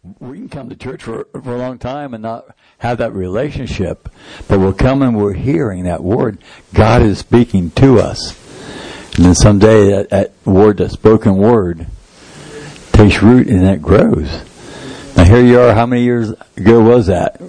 we can come to church for a long time and not have that relationship, but we'll come and we're hearing that word. God is speaking to us. And then someday that word, that spoken word, takes root and it grows. Now here you are, how many years ago was that?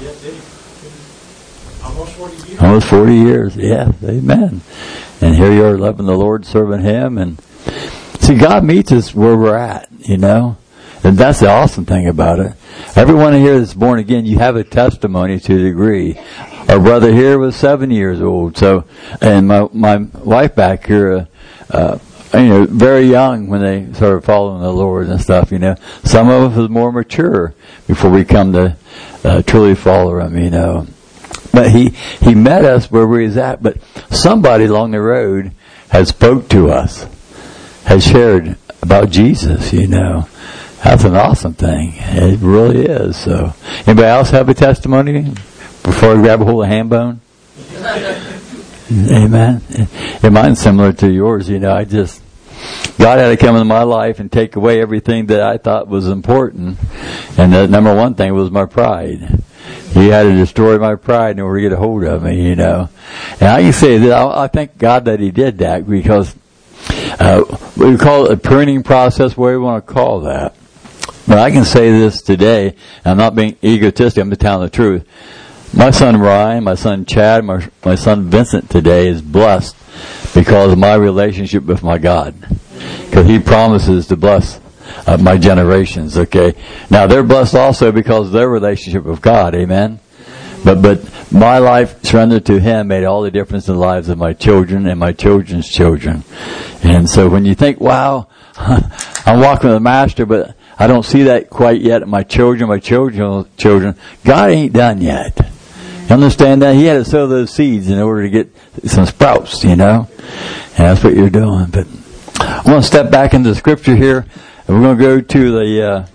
Almost 40 years. Almost 40 years, yeah, amen. And here you are loving the Lord, serving Him. And see, God meets us where we're at, you know. And that's the awesome thing about it. Everyone here that's born again, you have a testimony to a degree. Our brother here was 7 years old. So, and my wife back here, very young when they started following the Lord and stuff, you know. Some of us was more mature before we come to truly follow Him, you know. But he met us where we was at. But somebody along the road has spoke to us, has shared about Jesus, you know. That's an awesome thing. It really is. So, anybody else have a testimony before I grab a hold of hand bone? Amen. And mine's similar to yours. You know, God had to come into my life and take away everything that I thought was important. And the number one thing was my pride. He had to destroy my pride in order to get a hold of me, you know. And I can say that I thank God that He did that, because we call it a pruning process, whatever you want to call that. But I can say this today, and I'm not being egotistic, I'm just telling the truth. My son Ryan, my son Chad, my son Vincent today is blessed because of my relationship with my God. Because He promises to bless my generations, okay? Now, they're blessed also because of their relationship with God, amen? But my life surrendered to Him made all the difference in the lives of my children and my children's children. And so when you think, wow, I'm walking with the Master, but I don't see that quite yet in my children's children, God ain't done yet. You understand that? He had to sow those seeds in order to get some sprouts, you know? And that's what you're doing. But I want to step back into the scripture here, and we're going to go to the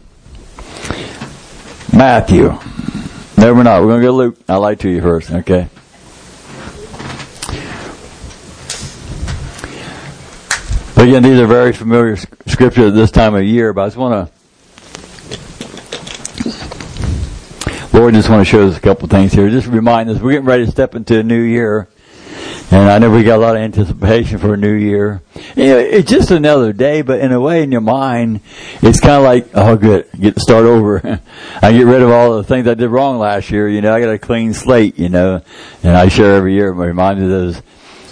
Matthew. No, we're not. We're going to go to Luke. I'll lie to you first, okay? But again, these are very familiar scriptures at this time of year, but I just want Lord, just want to show us a couple things here. Just remind us, we're getting ready to step into a new year. And I know we got a lot of anticipation for a new year. You know, it's just another day, but in a way in your mind, it's kind of like, oh good, get to start over. I get rid of all the things I did wrong last year, you know, I got a clean slate, you know. And I share every year, remind me of those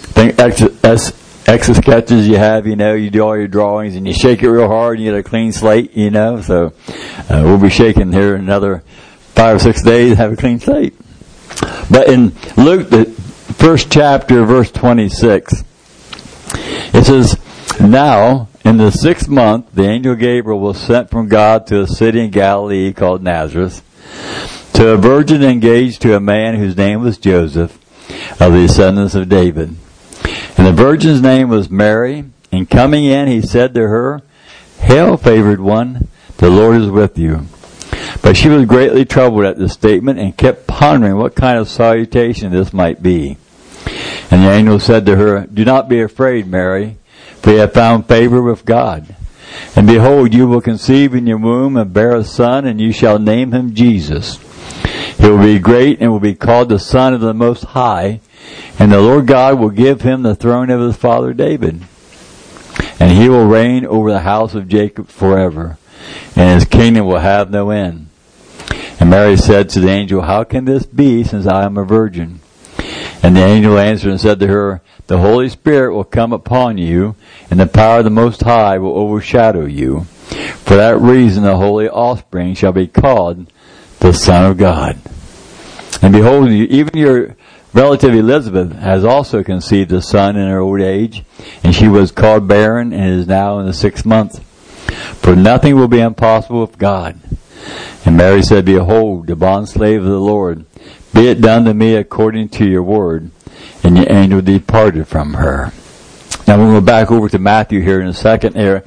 extra sketches you have, you know, you do all your drawings and you shake it real hard and you get a clean slate, you know. So, we'll be shaking here in another 5 or 6 days, have a clean slate. But in Luke, the first chapter, verse 26, it says, now, in the 6th month, the angel Gabriel was sent from God to a city in Galilee called Nazareth, to a virgin engaged to a man whose name was Joseph, of the descendants of David. And the virgin's name was Mary, and coming in, he said to her, Hail, favored one, the Lord is with you. But she was greatly troubled at this statement and kept pondering what kind of salutation this might be. And the angel said to her, Do not be afraid, Mary, for you have found favor with God. And behold, you will conceive in your womb and bear a son, and you shall name him Jesus. He will be great and will be called the Son of the Most High, and the Lord God will give him the throne of his father David. And he will reign over the house of Jacob forever, and his kingdom will have no end. And Mary said to the angel, How can this be, since I am a virgin? And the angel answered and said to her, The Holy Spirit will come upon you, and the power of the Most High will overshadow you. For that reason the holy offspring shall be called the Son of God. And behold, even your relative Elizabeth has also conceived a son in her old age, and she was called barren and is now in the 6th month. For nothing will be impossible with God. And Mary said, Behold, the bondslave of the Lord, be it done to me according to your word. And the angel departed from her. Now we'll go back over to Matthew here in a second here.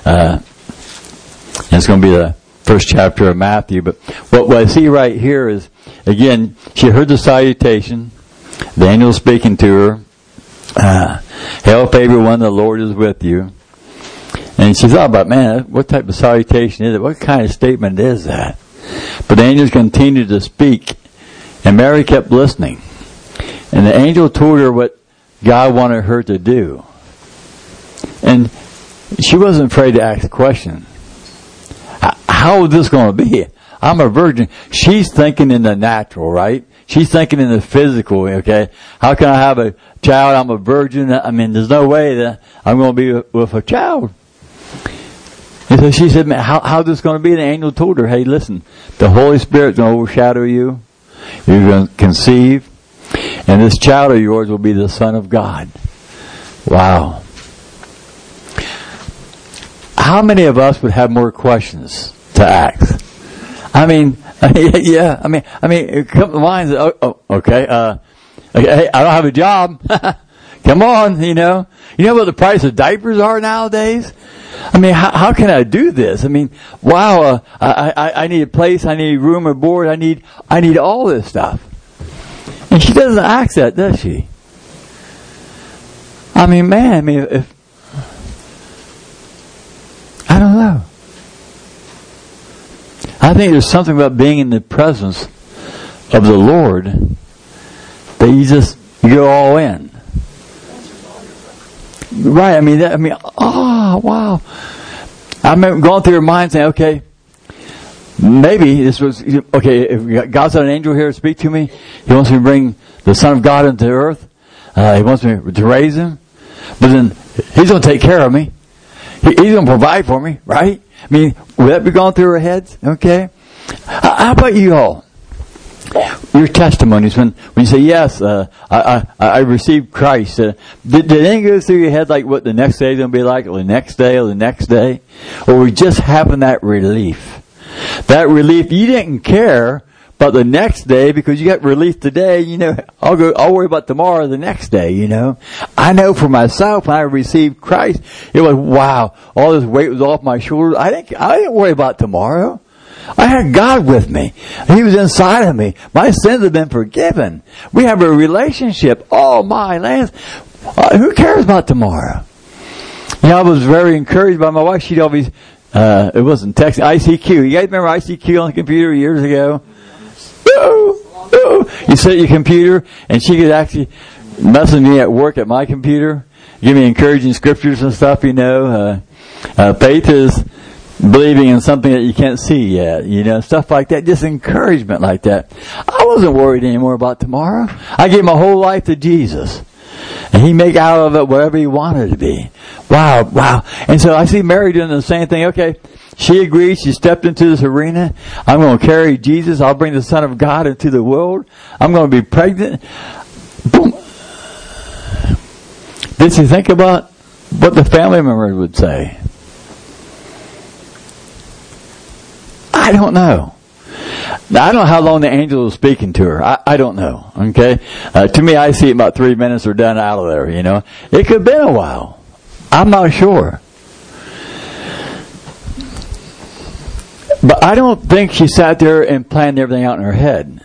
It's going to be the first chapter of Matthew. But what I see right here is, again, she heard the salutation. The angel speaking to her. Hail, favored one, the Lord is with you. And she thought about, man, what type of salutation is it? What kind of statement is that? But the angels continued to speak, and Mary kept listening. And the angel told her what God wanted her to do. And she wasn't afraid to ask the question. How is this going to be? I'm a virgin. She's thinking in the natural, right? She's thinking in the physical, okay? How can I have a child? I'm a virgin. I mean, there's no way that I'm going to be with a child. And so she said, man, how's this going to be? And the angel told her, hey, listen, the Holy Spirit's going to overshadow you. You're going to conceive. And this child of yours will be the Son of God. Wow. How many of us would have more questions to ask? I mean, yeah, I mean, come to mind, okay, hey, I don't have a job. Come on, you know what the price of diapers are nowadays? I mean, how can I do this? I mean, wow, I need a place, I need room or board, I need all this stuff. And she doesn't ask that, does she? I mean, man, if I don't know. I think there's something about being in the presence of the Lord that you go all in. Right, oh, wow. I remember going through her mind saying, okay, maybe this was, okay, if God's got an angel here to speak to me, He wants me to bring the Son of God into the earth. He wants me to raise Him. But then He's going to take care of me. He's going to provide for me, right? I mean, would that be going through our heads? Okay. How about you all? Your testimonies, when you say, yes, I received Christ. Did anything go through your head like what the next day is going to be like, or the next day, or the next day? Or we just having that relief? That relief, you didn't care about the next day because you got relief today, I'll worry about tomorrow, the next day, I know for myself, when I received Christ, it was, wow, all this weight was off my shoulders. I didn't worry about tomorrow. I had God with me. He was inside of me. My sins have been forgiven. We have a relationship. Oh my lands. Who cares about tomorrow? I was very encouraged by my wife. She'd always, it wasn't texting, ICQ. You guys remember ICQ on the computer years ago? You sit at your computer, and she could actually message me at work at my computer, give me encouraging scriptures and stuff, Faith is believing in something that you can't see yet, stuff like that, just encouragement like that. I wasn't worried anymore about tomorrow. I gave my whole life to Jesus. And He make out of it whatever He wanted to be. Wow. And so I see Mary doing the same thing. Okay, she agreed. She stepped into this arena. I'm going to carry Jesus. I'll bring the Son of God into the world. I'm going to be pregnant. Boom. Did she think about what the family members would say? I don't know. Now, I don't know how long the angel was speaking to her. I don't know. Okay? To me, I see about 3 minutes or done out of there, It could have been a while. I'm not sure. But I don't think she sat there and planned everything out in her head.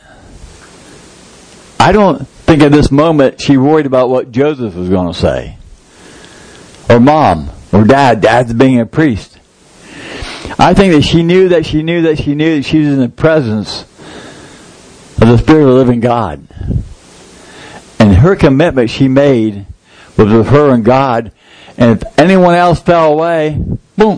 I don't think at this moment she worried about what Joseph was going to say. Or mom. Or dad. Dad's being a priest. I think that she knew that she was in the presence of the Spirit of the living God. And her commitment she made was with her and God. And if anyone else fell away, boom.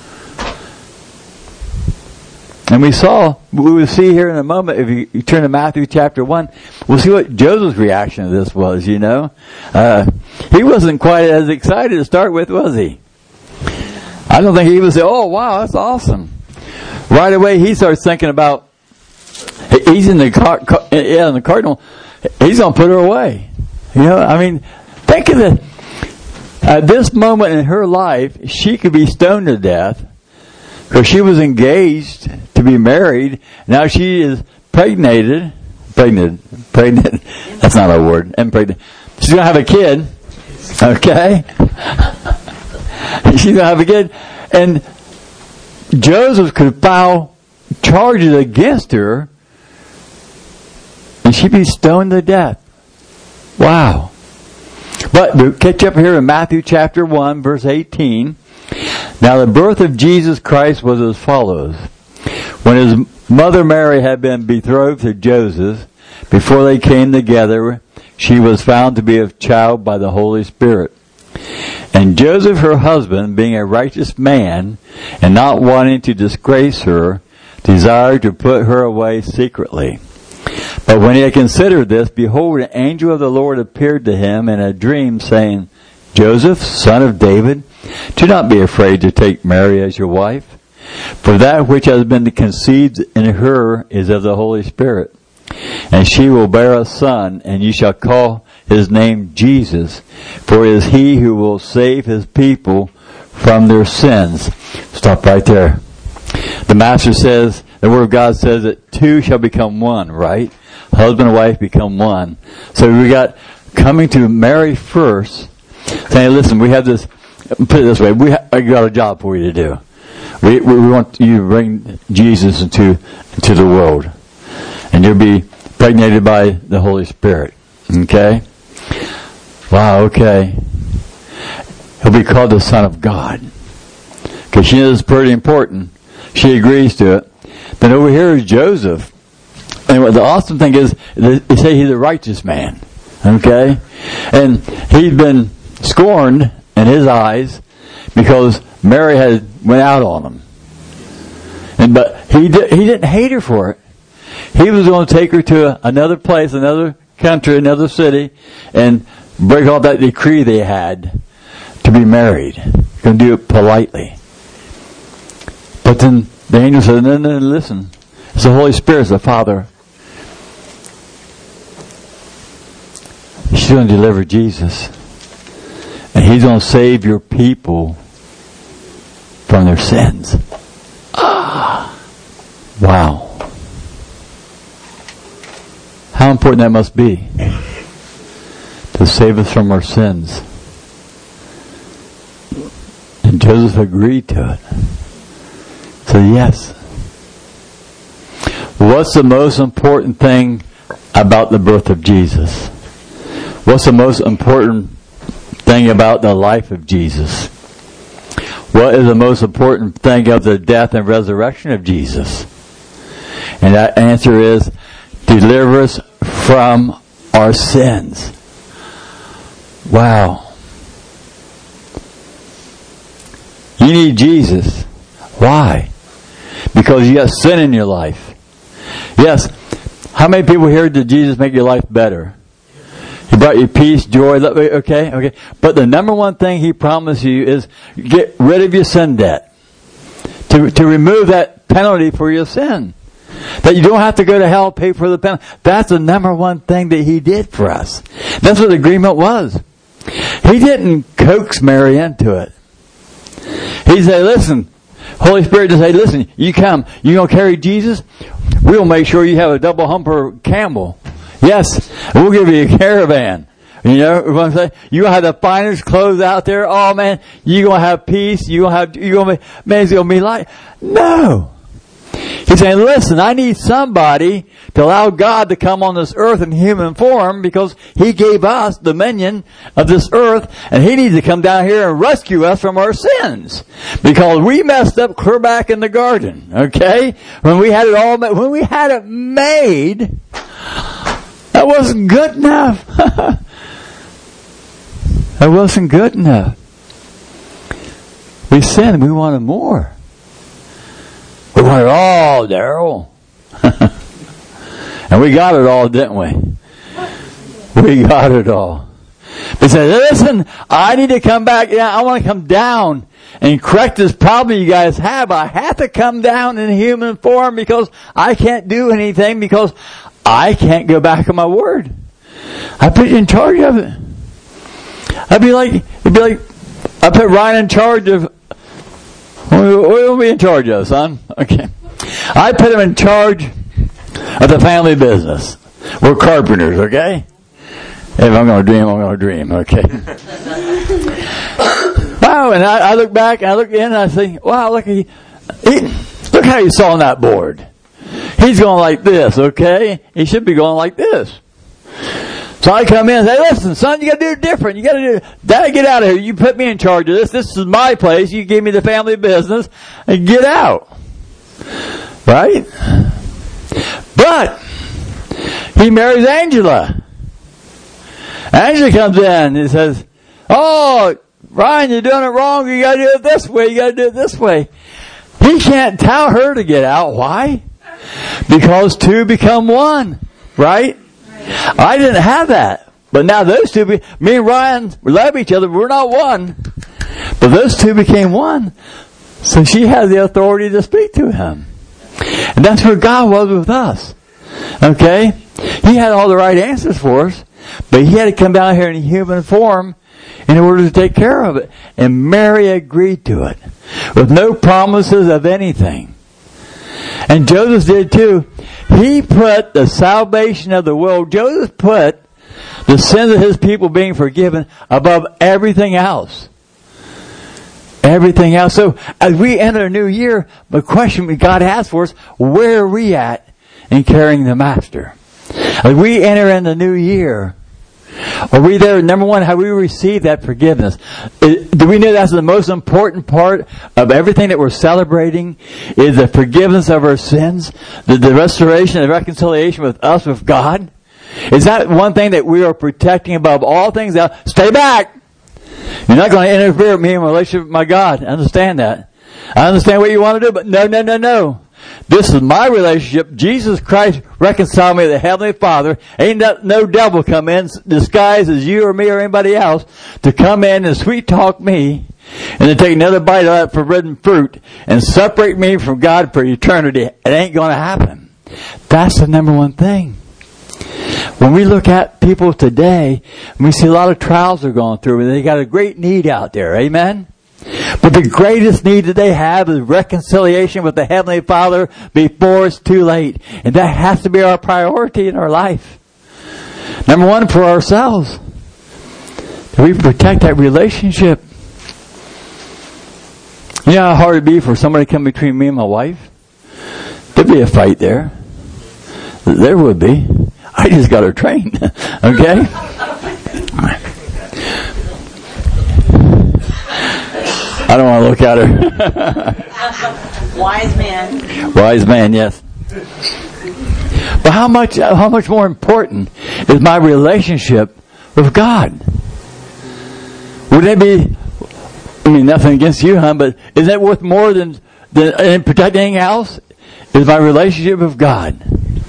And we will see here in a moment, if you turn to Matthew chapter 1, we'll see what Joseph's reaction to this was, He wasn't quite as excited to start with, was he? I don't think he would say, oh, wow, that's awesome. Right away, he starts thinking about, he's in the cardinal, he's going to put her away. Think of it. At this moment in her life, she could be stoned to death because she was engaged to be married. Now she is pregnant. That's not a word. Impregnated. She's going to have a kid. Okay? She's going to have a kid. And Joseph could file charges against her and she'd be stoned to death. Wow. But to catch up here in Matthew chapter 1, verse 18. Now the birth of Jesus Christ was as follows. When his mother Mary had been betrothed to Joseph, before they came together, she was found to be of child by the Holy Spirit. And Joseph, her husband, being a righteous man, and not wanting to disgrace her, desired to put her away secretly. But when he had considered this, behold, an angel of the Lord appeared to him in a dream, saying, Joseph, son of David, do not be afraid to take Mary as your wife, for that which has been conceived in her is of the Holy Spirit. And she will bear a son, and you shall call his name Jesus, for it is he who will save his people from their sins. Stop right there. The Master says, the Word of God says that two shall become one, right? Husband and wife become one. So we got coming to Mary first, saying, listen, we have this, put it this way, I got a job for you to do. We want you to bring Jesus into the world. And you'll be impregnated by the Holy Spirit. Okay? Wow, okay. He'll be called the Son of God. Because she knows it's pretty important. She agrees to it. Then over here is Joseph. And what the awesome thing is, they say he's a righteous man. Okay? And he'd been scorned in his eyes because Mary had went out on him. But he didn't hate her for it. He was going to take her to another place, another country, another city, and break off that decree they had to be married. He's going to do it politely. But then the angel said, no, listen. It's the Holy Spirit, it's the Father. She's going to deliver Jesus. And he's going to save your people from their sins. Wow. How important that must be to save us from our sins. And Joseph agreed to it. So yes. What's the most important thing about the birth of Jesus? What's the most important thing about the life of Jesus? What is the most important thing of the death and resurrection of Jesus? And that answer is, deliver us from our sins. Wow. You need Jesus. Why? Because you got sin in your life. Yes. How many people here did Jesus make your life better? He brought you peace, joy. Okay. But the number one thing He promised you is get rid of your sin debt. To remove that penalty for your sin. That you don't have to go to hell, pay for the penalty. That's the number one thing that He did for us. That's what the agreement was. He didn't coax Mary into it. He said, listen, Holy Spirit just said, listen, you come. You going to carry Jesus? We'll make sure you have a double humper camel. Yes, we'll give you a caravan. You know what I'm saying? You gonna have the finest clothes out there. Oh man, you gonna have peace. You gonna be, man, it's gonna be like, no. He's saying, listen, I need somebody to allow God to come on this earth in human form because He gave us dominion of this earth and He needs to come down here and rescue us from our sins. Because we messed up clear back in the garden, okay? When we had it made, that wasn't good enough. That wasn't good enough. We sinned, we wanted more. We want it all, Daryl. And we got it all, didn't we? We got it all. But said, listen, I need to come back. Yeah, I want to come down and correct this problem you guys have. I have to come down in human form because I can't do anything because I can't go back on my word. I put you in charge of it. It'd be like, I put Ryan in charge of. What will be in charge of, son? Okay. I put him in charge of the family business. We're carpenters, okay? If I'm going to dream, I'm going to dream, okay? Wow, and I look back, and I look in, and I think, wow, look how he's sawing that board. He's going like this, okay? He should be going like this. So I come in and say, listen, son, you got to do it different. You got to do it. Dad, get out of here. You put me in charge of this. This is my place. You gave me the family business. And get out. Right? But he marries Angela. Angela comes in and says, oh, Ryan, you're doing it wrong. You got to do it this way. You got to do it this way. He can't tell her to get out. Why? Because two become one. Right? I didn't have that. But now those two, me and Ryan, we love each other. We're not one. But those two became one. So she had the authority to speak to him. And that's where God was with us. Okay? He had all the right answers for us. But he had to come down here in human form in order to take care of it. And Mary agreed to it. With no promises of anything. And Joseph did too. He put the salvation of the world, Joseph put the sins of his people being forgiven above everything else. Everything else. So as we enter a new year, the question God has for us, where are we at in carrying the Master? As we enter in the new year, are we there? Number one, have we received that forgiveness? Do we know that's the most important part of everything that we're celebrating is the forgiveness of our sins, the restoration and reconciliation with us, with God? Is that one thing that we are protecting above all things else? Stay back! You're not going to interfere with me in my relationship with my God. I understand that. I understand what you want to do, but no. This is my relationship. Jesus Christ reconciled me to the Heavenly Father. Ain't no devil come in disguised as you or me or anybody else to come in and sweet talk me and then take another bite of that forbidden fruit and separate me from God for eternity. It ain't going to happen. That's the number one thing. When we look at people today, we see a lot of trials they're going through and they got a great need out there. Amen? But the greatest need that they have is reconciliation with the Heavenly Father before it's too late. And that has to be our priority in our life. Number one, for ourselves. That we protect that relationship. You know how hard it'd be for somebody to come between me and my wife? There'd be a fight there. There would be. I just got her trained. Okay? I don't want to look at her. Wise man. Wise man, yes. But how much more important is my relationship with God? Would that be, I mean, nothing against you, hon, but is that worth more than protecting anything else? Is my relationship with God.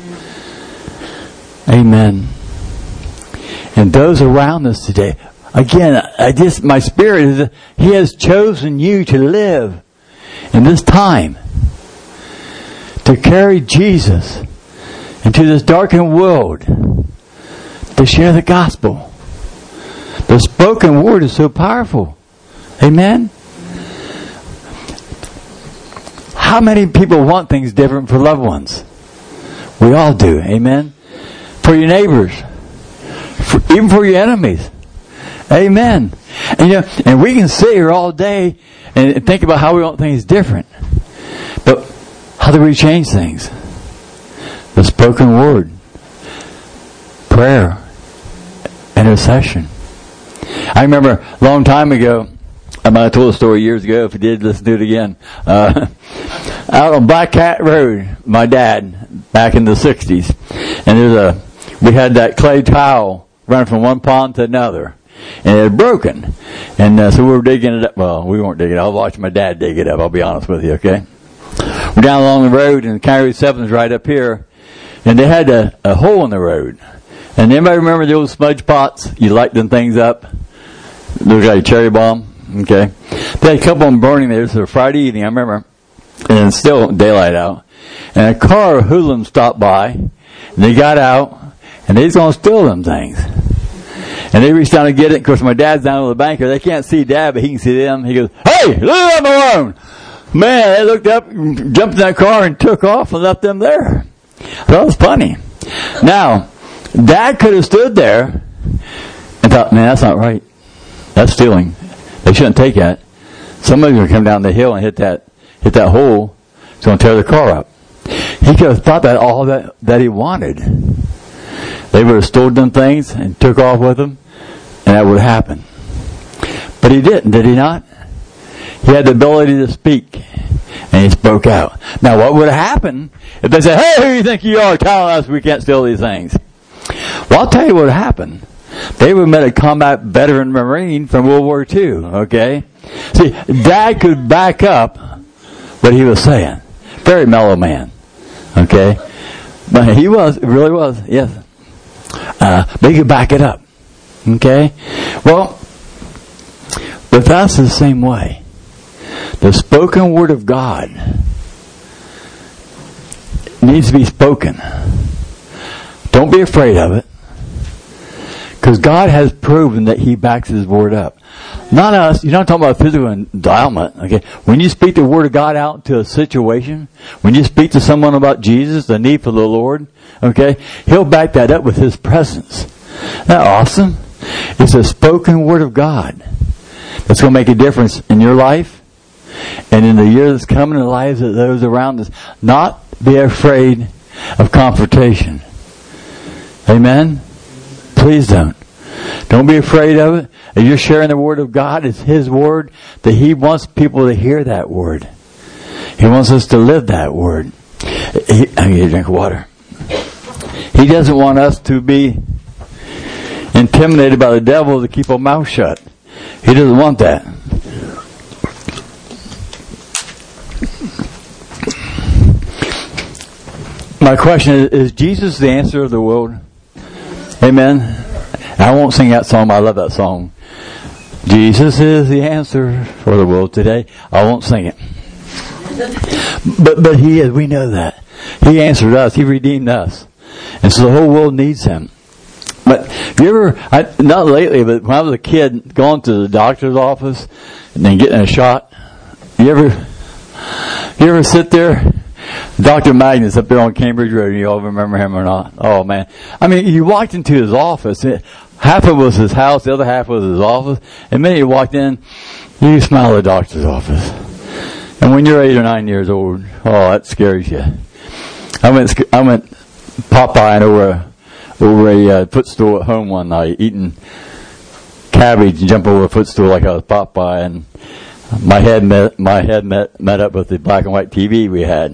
Amen. And those around us today, again, my spirit is that He has chosen you to live in this time to carry Jesus into this darkened world, to share the gospel. The spoken word is so powerful. Amen? How many people want things different for loved ones? We all do. Amen? For your neighbors. Even for your enemies. Amen. And we can sit here all day and think about how we want things different. But how do we change things? The spoken word. Prayer. Intercession. I remember a long time ago, I might have told the story years ago. If you did, let's do it again. Out on Black Cat Road, my dad, back in the 60s. And we had that clay tile running from one pond to another. And it had broken. And so we were digging it up. Well, we weren't digging it up. I was watching my dad dig it up, I'll be honest with you, okay? We're down along the road, and County 7's right up here. And they had a hole in the road. And anybody remember the old smudge pots? You light them things up. Look like a cherry bomb. Okay. They had a couple of them burning there. It was a Friday evening, I remember. And it's still daylight out. And a car of hoodlums stopped by. And they got out. And they was going to steal them things. And they reached down to get it. Of course, my dad's down on the bank here. They can't see Dad, but he can see them. He goes, "Hey, leave them alone!" Man, they looked up, jumped in that car, and took off and left them there. That was funny. Now, Dad could have stood there and thought, "Man, that's not right. That's stealing. They shouldn't take that. Somebody's going to come down the hill and hit that hole. It's going to tear the car up." He could have thought that all that he wanted. they would have stolen them things and took off with them, and that would happen. But he didn't, did he not? He had the ability to speak, and he spoke out. Now, what would have happened if they said, "Hey, who do you think you are telling us we can't steal these things?" Well, I'll tell you what happened. They would have met a combat veteran Marine from World War II, okay? See, Dad could back up what he was saying. Very mellow man, okay? But he really was, yes. But he could back it up, okay? Well, with us, it's the same way. The spoken word of God needs to be spoken. Don't be afraid of it. Because God has proven that He backs His word up. Not us. You're not talking about physical endowment. Okay. When you speak the word of God out to a situation, when you speak to someone about Jesus, the need for the Lord, okay, He'll back that up with His presence. Isn't that awesome? It's a spoken word of God that's going to make a difference in your life and in the year that's coming in the lives of those around us. Not be afraid of confrontation. Amen? Please don't. Don't be afraid of it. If you're sharing the word of God, it's His word, that He wants people to hear that word. He wants us to live that word. I need a drink of water. He doesn't want us to be intimidated by the devil to keep our mouth shut. He doesn't want that. My question is Jesus the answer of the world? Amen. I won't sing that song, but I love that song. Jesus is the answer for the world today. I won't sing it. But He is. We know that. He answered us. He redeemed us. And so the whole world needs Him. But you ever, not lately, but when I was a kid, going to the doctor's office and then getting a shot, you ever sit there? Dr. Magnus up there on Cambridge Road, you all remember him or not? Oh man. I mean, you walked into his office, half of it was his house, the other half was his office, and then you walked in, you smile at the doctor's office. And when you're 8 or 9 years old, oh, that scares you. I went Popeye over a footstool at home one night, eating cabbage and jumping over a footstool like I was Popeye, and my head met up with the black and white TV we had.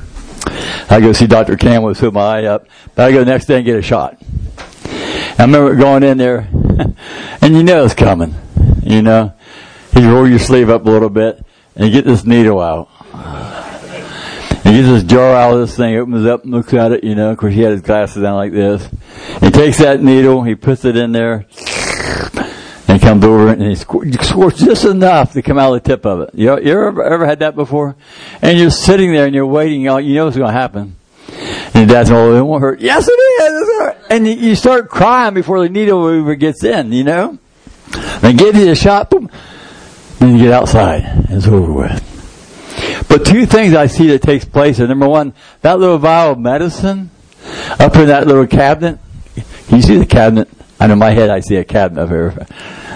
I go see Dr. Campbell, put my eye up, but I go the next day and get a shot. I remember going in there, and you know it's coming. You know, you roll your sleeve up a little bit, and you get this needle out. And you get this jar out of this thing, opens up and looks at it, you know. Of course, he had his glasses down like this. He takes that needle, he puts it in there, and he comes over and he squirts just enough to come out of the tip of it. You ever had that before? And you're sitting there and you're waiting, you know what's going to happen. And your dad's going, oh, it won't hurt. Yes, it is. And you start crying before the needle even gets in, you know. They give you a shot, boom, then you get outside. It's over with. But two things I see that takes place. Number one, that little vial of medicine up in that little cabinet. Can you see the cabinet? I know in my head I see a cabinet up here.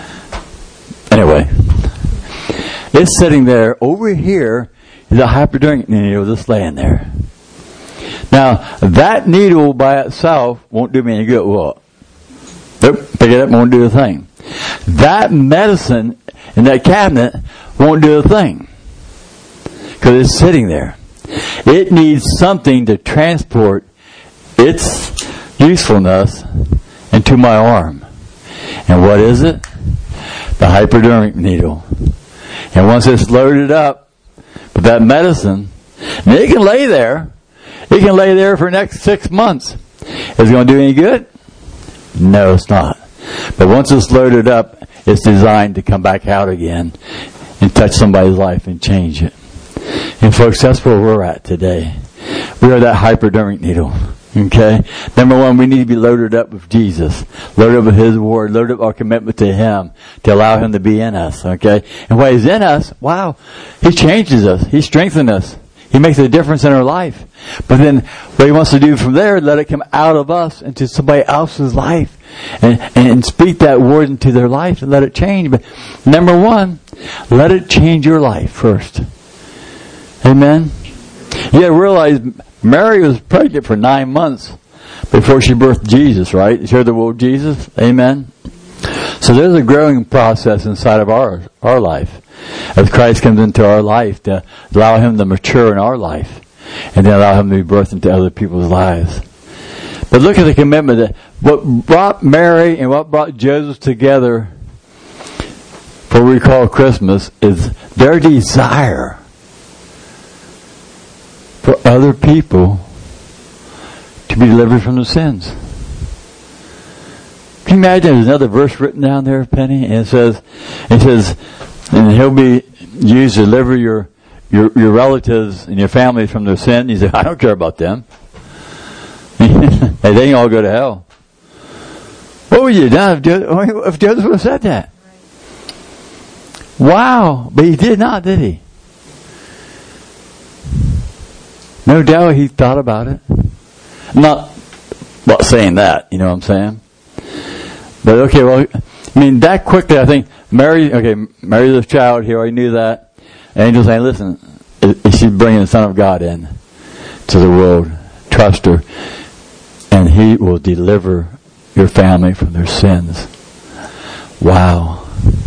Anyway, it's sitting there. Over here is a hypodermic needle just laying there. Now, that needle by itself won't do me any good. Well, nope, pick it up, won't do a thing. That medicine in that cabinet won't do a thing. Because it's sitting there. It needs something to transport its usefulness into my arm. And what is it? The hypodermic needle. And once it's loaded up with that medicine, and it can lay there. It can lay there for the next 6 months. Is it going to do any good? No, it's not. But once it's loaded up, it's designed to come back out again and touch somebody's life and change it. And folks, that's where we're at today. We are that hypodermic needle. Okay? Number one, we need to be loaded up with Jesus. Loaded up with His Word. Loaded up our commitment to Him. To allow Him to be in us. Okay? And while He's in us, wow, He changes us. He strengthens us. He makes a difference in our life. But then what He wants to do from there, let it come out of us into somebody else's life. And speak that word into their life and let it change. But number one, let it change your life first. Amen? You gotta realize Mary was pregnant for 9 months before she birthed Jesus, right? She heard the word Jesus. Amen. So there's a growing process inside of our life as Christ comes into our life to allow him to mature in our life and then allow him to be birthed into other people's lives. But look at the commitment that what brought Mary and what brought Joseph together for what we call Christmas is their desire for other people to be delivered from their sins. Can you imagine there's another verse written down there, Penny? And it says, and he'll be used to deliver your relatives and your family from their sin. You say, I don't care about them. Hey, they can all go to hell. What would you have done if Joseph would have said that? Wow. But he did not, did he? No doubt he thought about it. Not saying that, you know what I'm saying? But okay, well, I mean, that quickly, I think, Mary's a child, he already knew that. Angel saying, listen, she's bringing the Son of God in to the world. Trust her. And he will deliver your family from their sins. Wow.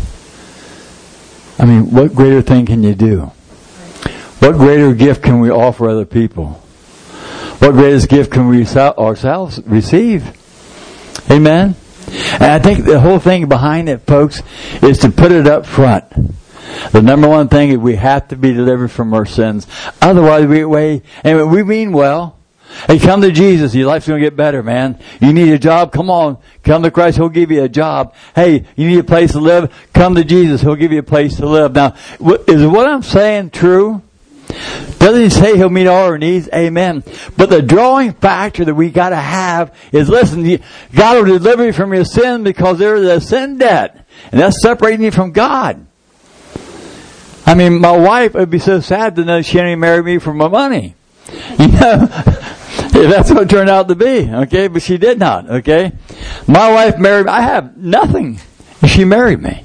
I mean, what greater thing can you do? What greater gift can we offer other people? What greatest gift can we ourselves receive? Amen? And I think the whole thing behind it, folks, is to put it up front. The number one thing is we have to be delivered from our sins. Otherwise, we mean well. Hey, come to Jesus. Your life's going to get better, man. You need a job? Come on. Come to Christ. He'll give you a job. Hey, you need a place to live? Come to Jesus. He'll give you a place to live. Now, is what I'm saying true? Doesn't he say he'll meet all our needs? Amen. But the drawing factor that we got to have is, listen, God will deliver you from your sin because there is a sin debt. And that's separating you from God. I mean, my wife would be so sad to know she only married me for my money. You know, if that's what it turned out to be. Okay, but she did not. Okay, my wife married me. I have nothing. She married me.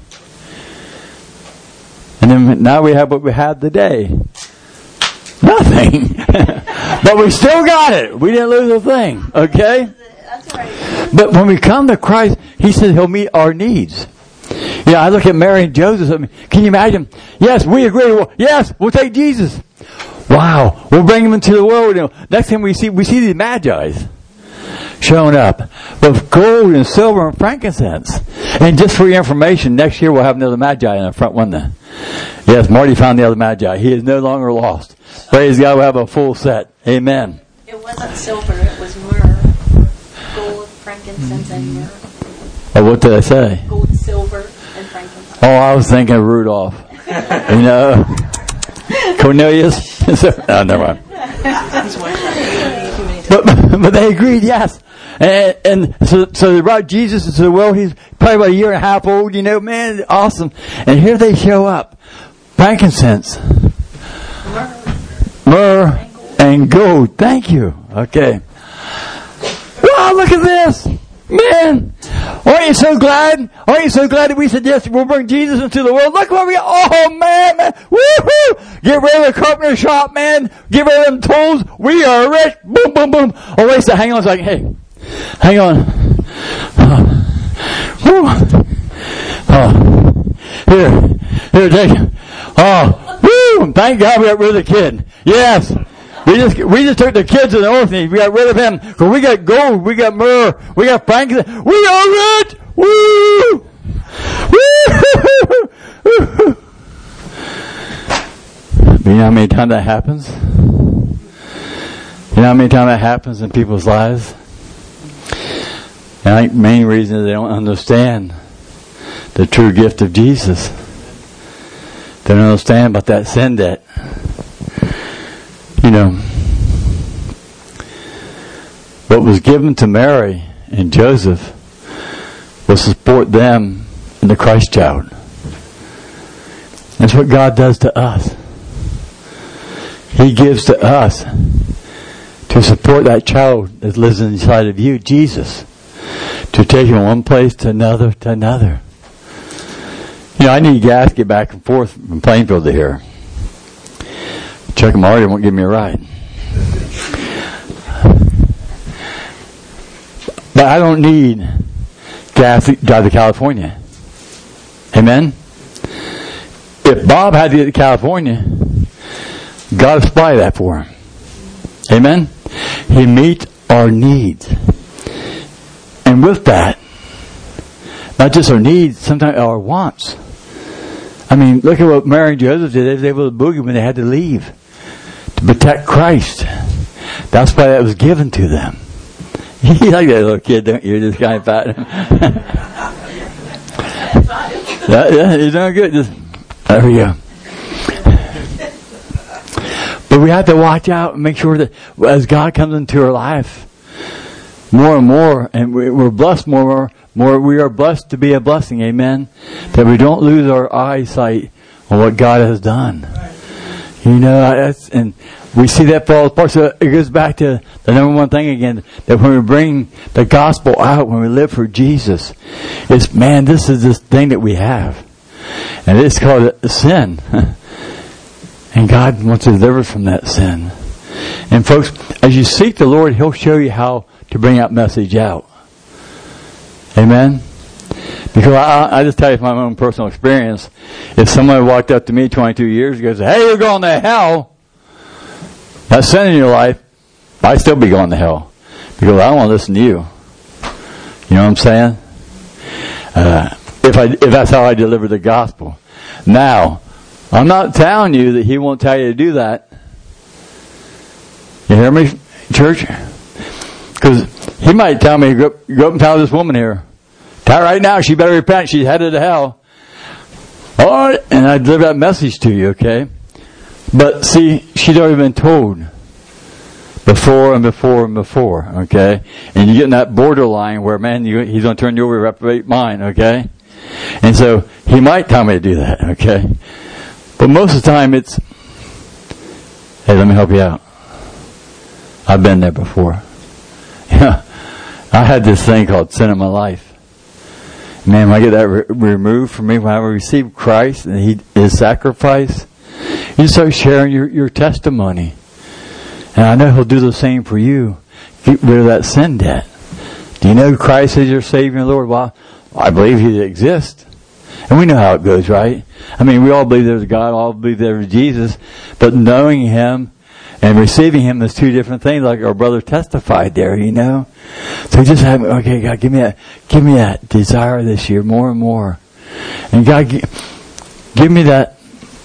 And then now we have what we have today. Nothing. But we still got it. We didn't lose a thing. Okay? That's right. But when we come to Christ, he said he'll meet our needs. Yeah, I look at Mary and Joseph. I mean, can you imagine? Yes, we agree. Well, yes, we'll take Jesus. Wow, we'll bring him into the world. You know, next time we see these magi's showing up with gold and silver and frankincense. And just for your information, next year we'll have another magi in the front window. Yes, Marty found the other magi. He is no longer lost. Praise God, we'll have a full set. Amen. It wasn't silver, it was myrrh. Gold, frankincense, and myrrh. Oh, what did I say? Gold, silver, and frankincense. Oh, I was thinking of Rudolph. You know, Cornelius. No, never mind. But they agreed, yes. And so they brought Jesus into the world. He's probably about a year and a half old, you know, man, awesome. And here they show up. Frankincense, myrrh, and gold. Thank you. Okay. Wow, look at this. Man, aren't you so glad? Aren't you so glad that we said, yes, we'll bring Jesus into the world? Look what we got. Oh, man. Woohoo! Get rid of the carpenter shop, man. Get rid of them tools. We are rich. Boom, boom, boom. Oh, wait a second. Hang on a second. Hey, hang on. Here, take it. Oh, woo! Thank God we got rid of the kid. Yes. We just took the kids to the orphanage. We got rid of him. Because we got gold, we got myrrh, we got frankincense. We are rich! Woo! Woo! But you know how many times that happens? You know how many times that happens in people's lives? And I think the main reason is they don't understand the true gift of Jesus. They don't understand about that sin debt. You know, what was given to Mary and Joseph was to support them in the Christ child. That's what God does to us. He gives to us to support that child that lives inside of you, Jesus, to take him from one place to another to another. You know, I need gas to get back and forth from Plainfield to here. Chuck and Marty won't give me a ride. But I don't need gas to drive to California. Amen? If Bob had to get to California, God will supply that for him. Amen? He meets our needs. And with that, not just our needs, sometimes our wants. I mean, look at what Mary and Joseph did. They was able to boogie when they had to leave to protect Christ. That's why that was given to them. You like that little kid, don't you? This guy pat him. Yeah, he's doing good. There we go. But we have to watch out and make sure that as God comes into our life, more and more, and we're blessed more, we are blessed to be a blessing, amen? That we don't lose our eyesight on what God has done. You know, and we see that fall apart. So it goes back to the number one thing again, that when we bring the gospel out, when we live for Jesus, it's, man, this is this thing that we have. And it's called sin. And God wants to deliver us from that sin. And folks, as you seek the Lord, He'll show you how to bring that message out. Amen? Because I just tell you from my own personal experience, if someone walked up to me 22 years ago and said, hey, you're going to hell, that's sin in your life, I'd still be going to hell. Because I don't want to listen to you. You know what I'm saying? If that's how I deliver the gospel. Now, I'm not telling you that He won't tell you to do that. You hear me, church? Because He might tell me, go up and tell this woman here. Tell her right now, she better repent. She's headed to hell. All right, and I deliver that message to you, okay? But see, she's already been told before and before and before, okay? And you get in that borderline where, man, He's going to turn you over to reprobate mind, okay? And so He might tell me to do that, okay? But most of the time it's, hey, let me help you out. I've been there before. Yeah, I had this thing called sin in my life. Man, when I get that removed from me, when I receive Christ and His sacrifice, you start sharing your testimony. And I know He'll do the same for you. Get rid of that sin debt. Do you know Christ is your Savior and Lord? Well, I believe He exists. And we know how it goes, right? I mean, we all believe there's a God, all believe there's Jesus, but knowing Him and receiving Him is two different things, like our brother testified there, you know? So just have, okay, God, give me that desire this year more and more. And God, give me that,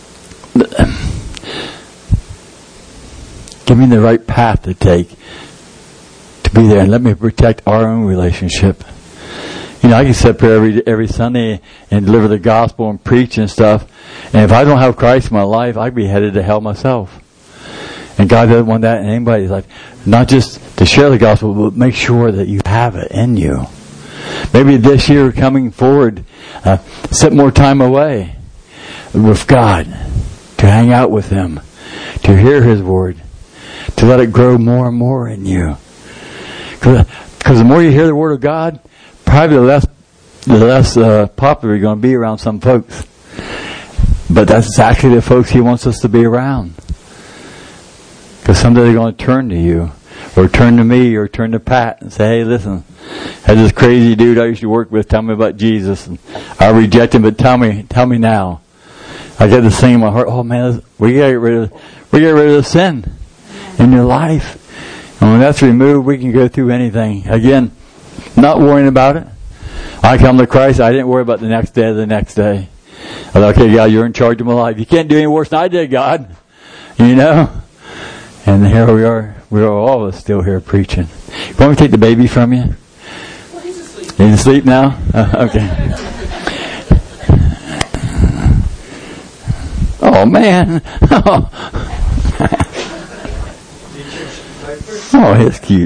give me the right path to take to be there, and let me protect our own relationship. You know, I can sit up here every Sunday and deliver the gospel and preach and stuff. And if I don't have Christ in my life, I'd be headed to hell myself. And God doesn't want that in anybody's life. Not just to share the gospel, but make sure that you have it in you. Maybe this year coming forward, set more time away with God, to hang out with Him, to hear His word, to let it grow more and more in you. Because the more you hear the word of God, probably the less popular you're going to be around some folks. But that's exactly the folks He wants us to be around. Because someday they're going to turn to you, or turn to me, or turn to Pat and say, hey, listen, I had this crazy dude I used to work with tell me about Jesus, and I reject him, but tell me now. I get this thing in my heart, oh man, we gotta get rid of the sin in your life. And when that's removed, we can go through anything. Again, not worrying about it. I come to Christ, I didn't worry about the next day or the next day. I thought, okay, God, you're in charge of my life. You can't do any worse than I did, God. You know? And here we are. We're all of us still here preaching. You want me to take the baby from you? Well, he's asleep. He's asleep now? Okay. Oh, man. Oh, he's cute.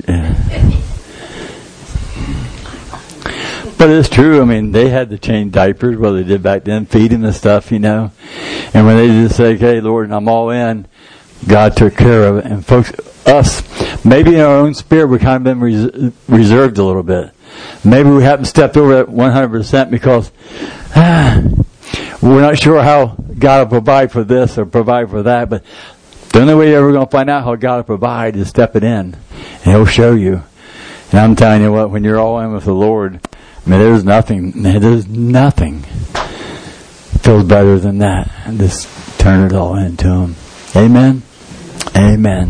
But it's true. I mean, they had to change diapers, well, they did back then, feed him and stuff, you know. And when they just say, okay, Lord, I'm all in, God took care of it. And folks, us, maybe in our own spirit, we've kind of been reserved a little bit. Maybe we haven't stepped over that 100% because we're not sure how God will provide for this or provide for that. But the only way you're ever going to find out how God will provide is step it in. And He'll show you. And I'm telling you what, when you're all in with the Lord, I mean, there's nothing feels better than that. And just turn it all into Him. Amen? Amen.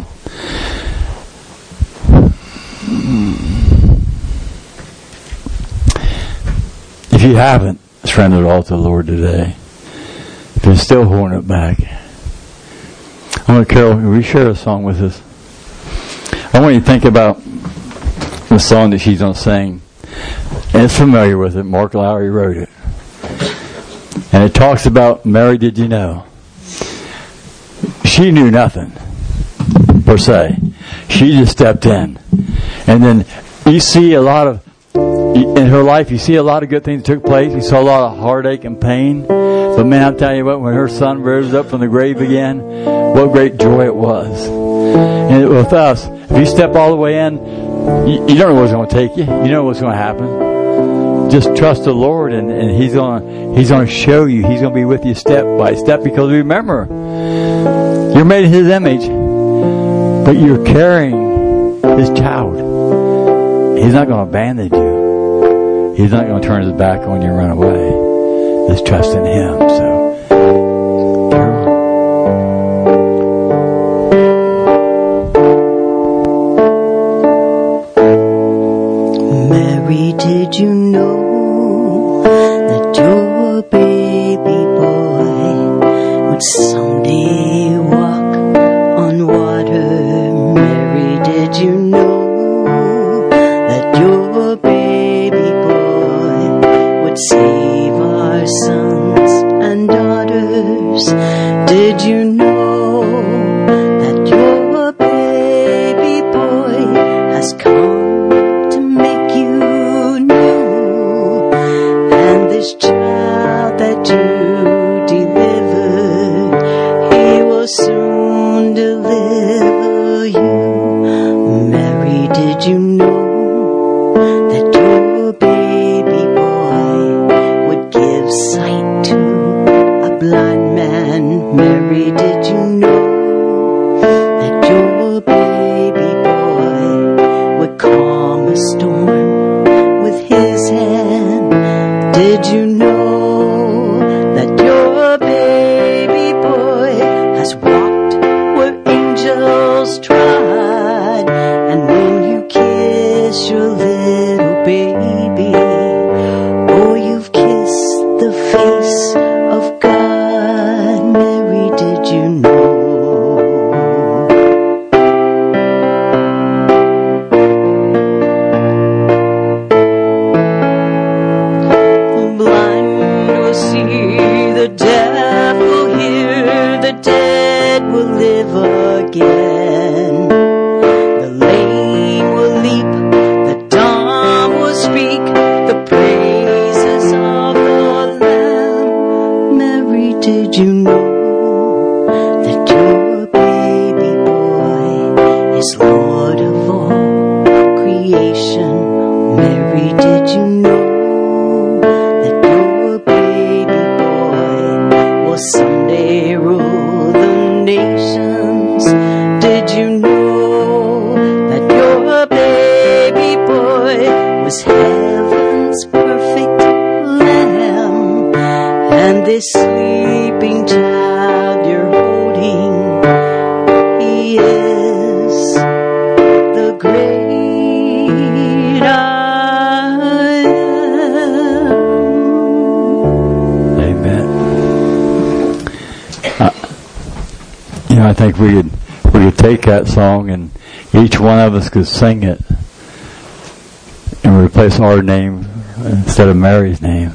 If you haven't surrendered all to the Lord today, if you're still holding it back, I want Carol, will you share a song with us? I want you to think about the song that she's going to sing. And it's familiar with it. Mark Lowry wrote it. And it talks about Mary, did you know? She knew nothing, per se. She just stepped in. And then you see a lot of, in her life, you see a lot of good things took place. You saw a lot of heartache and pain. But man, I'm telling you what, when her son rose up from the grave again, what great joy it was. And with us, if you step all the way in, you don't know what's going to take you. You know what's going to happen. Just trust the Lord, and He's going to show you. He's going to be with you step by step, because remember, you're made in His image, but you're carrying His child. He's not going to abandon you. He's not going to turn His back on you and run away. Just trust in Him. So, Carol. Mary, did you know that your baby boy would someday walk on water? Mary, did you know that your baby boy would save our sons and daughters? Did you know that your baby boy has come to make you new? And this child that you delivered, He will soon deliver you. Mary, did you know that your baby boy would give sight to a blind man? Mary, did you know that your baby boy would calm a storm with His hand? Did you know that your baby boy has walked where angels trod? And when you kiss your little baby, oh, you've kissed the face of God. Mary, did you know? The blind will see, the deaf will hear, the dead will live again. The lame will leap, the dumb will speak, the praises of the Lamb. Mary, did you know that your baby boy is Lord of all creation? Mary, did you know that your baby boy will someday rule the nations? Did you know that your baby boy was heaven's perfect lamb? And this sleeping child you're holding, He is the great I am. Amen. I think we could take that song and each one of us could sing it and replace our name instead of Mary's name.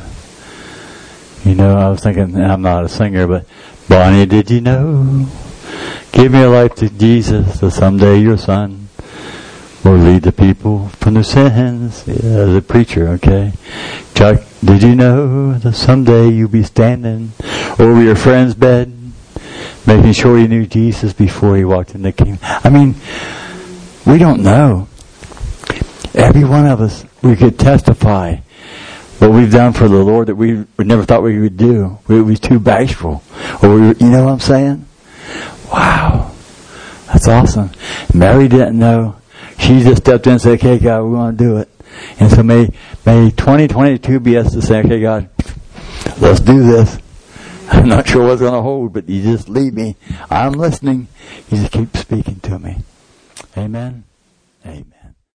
I was thinking, I'm not a singer, but Bonnie, did you know? Give me a life to Jesus, so someday your son will lead the people from their sins. As a preacher, okay? Chuck, did you know that someday you'll be standing over your friend's bed, making sure he knew Jesus before he walked in the kingdom? I mean, we don't know. Every one of us, we could testify what we've done for the Lord that we never thought we would do. We was too bashful. Or you know what I'm saying? Wow. That's awesome. Mary didn't know. she just stepped in and said, okay, God, we want to do it. And so may 2022 be us to say, okay, God, let's do this. I'm not sure what's going to hold, but you just lead me. I'm listening. You just keep speaking to me. Amen. Amen.